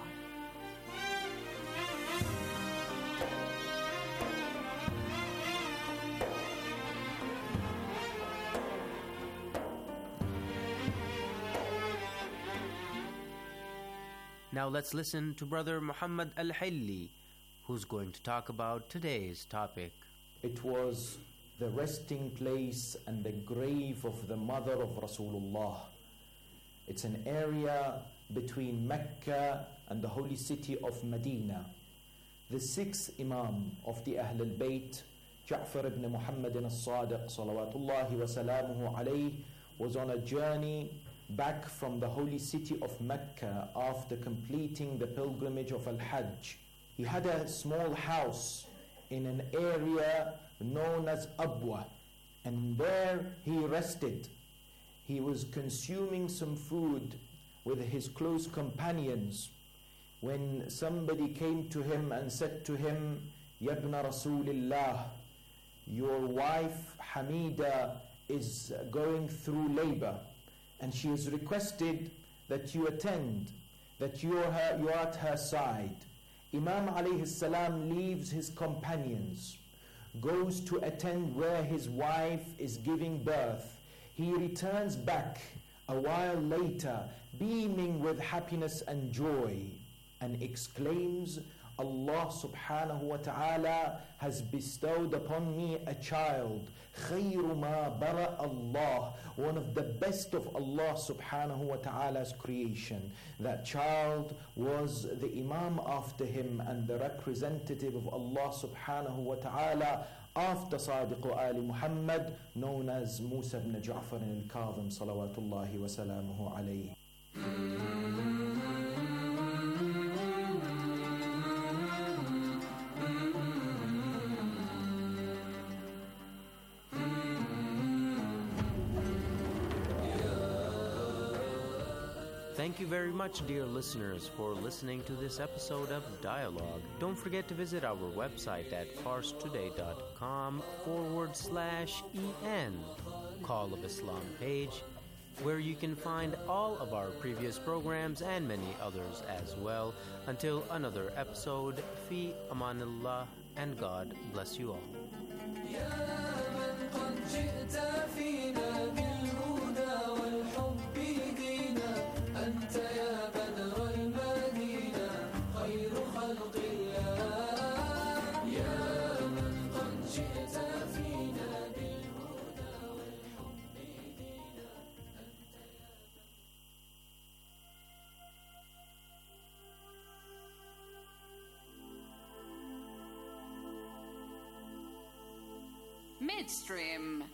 Now let's listen to Brother Muhammad Al-Hilli, who's going to talk about today's topic. It was the resting place and the grave of the mother of Rasulullah. It's an area between Mecca and the holy city of Medina. The sixth Imam of the Ahl al-Bayt, Ja'far ibn Muhammad al-Sadiq salawatullahi wa salamuhu alayhi, was on a journey back from the holy city of Mecca after completing the pilgrimage of Al-Hajj. He had a small house in an area known as Abwa, and there he rested. He was consuming some food with his close companions when somebody came to him and said to him, "Yabna Rasulillah, your wife Hamida is going through labor, and she has requested that you attend, that you are, her, you are at her side. Imam alayhi salam leaves his companions, goes to attend where his wife is giving birth. He returns back a while later, beaming with happiness and joy, and exclaims, Allah subhanahu wa ta'ala has bestowed upon me a child, خَيْرُ مَا بَرَأَ Allah, one of the best of Allah subhanahu wa ta'ala's creation. That child was the Imam after him and the representative of Allah subhanahu wa ta'ala after Sadiq Ali Muhammad, known as Musa ibn Ja'far al-Kadhim salawatullahi wa salamuhu alayhi. Thank you very much, dear listeners, for listening to this episode of Dialogue. Don't forget to visit our website at farstoday.com forward slash en, Call of Islam page, where you can find all of our previous programs and many others as well. Until another episode, Fi Amanillah, and God bless you all. أنت يا بدر المدينة خير خلق الله يا من قد جئت فينا بالهدى والحب دينا Midstream.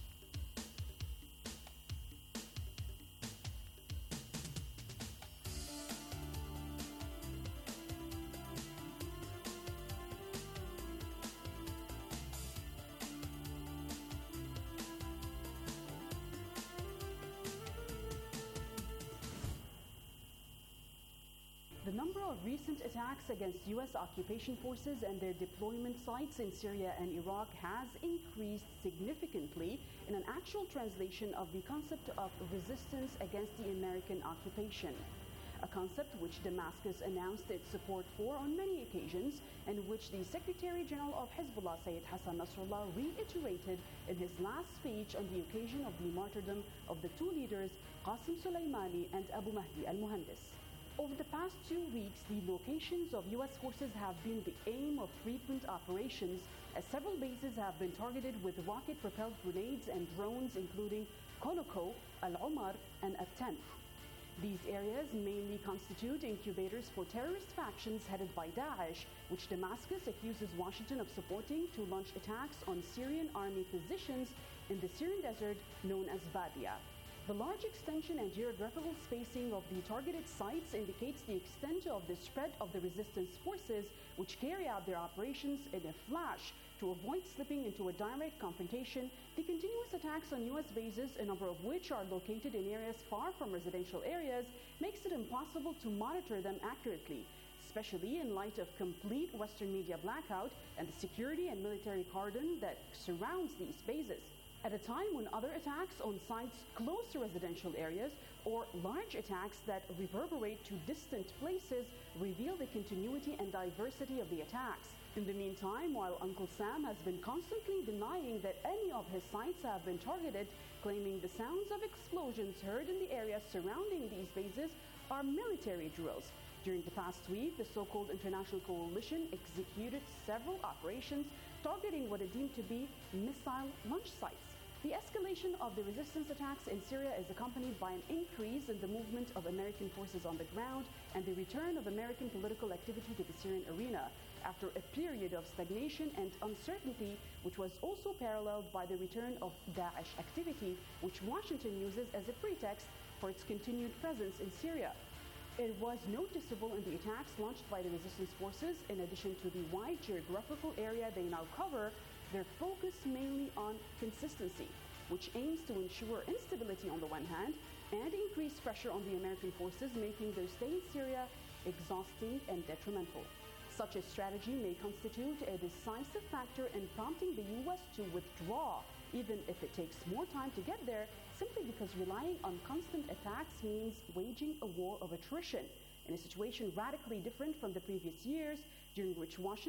The number of recent attacks against U S occupation forces and their deployment sites in Syria and Iraq has increased significantly in an actual translation of the concept of resistance against the American occupation, a concept which Damascus announced its support for on many occasions and which the Secretary General of Hezbollah, Sayyid Hassan Nasrallah, reiterated in his last speech on the occasion of the martyrdom of the two leaders, Qasim Soleimani and Abu Mahdi al-Muhandis. Over the past two weeks, the locations of U S forces have been the aim of frequent operations, as several bases have been targeted with rocket-propelled grenades and drones, including Konoko, Al-Umar, and At-Tanf. These areas mainly constitute incubators for terrorist factions headed by Daesh, which Damascus accuses Washington of supporting to launch attacks on Syrian army positions in the Syrian desert known as Badia. The large extension and geographical spacing of the targeted sites indicates the extent of the spread of the resistance forces, which carry out their operations in a flash to avoid slipping into a direct confrontation. The continuous attacks on U S bases, a number of which are located in areas far from residential areas, makes it impossible to monitor them accurately, especially in light of complete Western media blackout and the security and military cordon that surrounds these bases. At a time when other attacks on sites close to residential areas or large attacks that reverberate to distant places reveal the continuity and diversity of the attacks. In the meantime, while Uncle Sam has been constantly denying that any of his sites have been targeted, claiming the sounds of explosions heard in the areas surrounding these bases are military drills. During the past week, the so-called International Coalition executed several operations targeting what it deemed to be missile launch sites. The escalation of the resistance attacks in Syria is accompanied by an increase in the movement of American forces on the ground and the return of American political activity to the Syrian arena after a period of stagnation and uncertainty, which was also paralleled by the return of Daesh activity, which Washington uses as a pretext for its continued presence in Syria. It was noticeable in the attacks launched by the resistance forces. In addition to the wide geographical area they now cover, they're focused mainly on consistency, which aims to ensure instability on the one hand and increase pressure on the American forces, making their stay in Syria exhausting and detrimental. Such a strategy may constitute a decisive factor in prompting the U S to withdraw, even if it takes more time to get there, simply because relying on constant attacks means waging a war of attrition. in a situation radically different from the previous years, during which Washington